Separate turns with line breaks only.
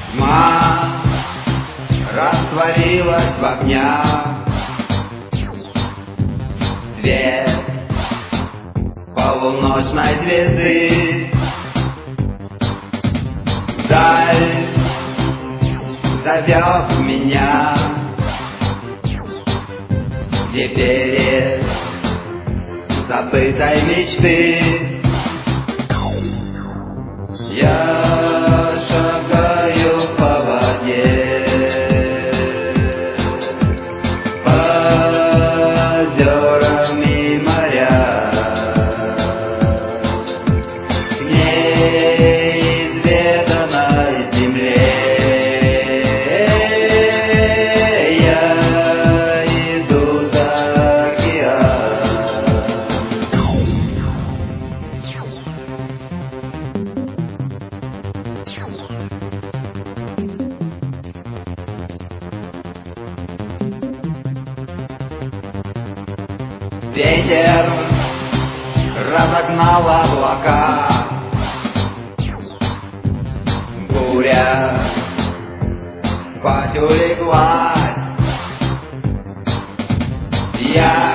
Тьма растворилась в огнях, свет полуночной звезды. Даль зовет меня, где перед забытой мечты. Я шагаю по воде, по озерам и морям, к неизведанной земле. Я иду за океан. Ветер разогнал облака, буря спать улеглась. Я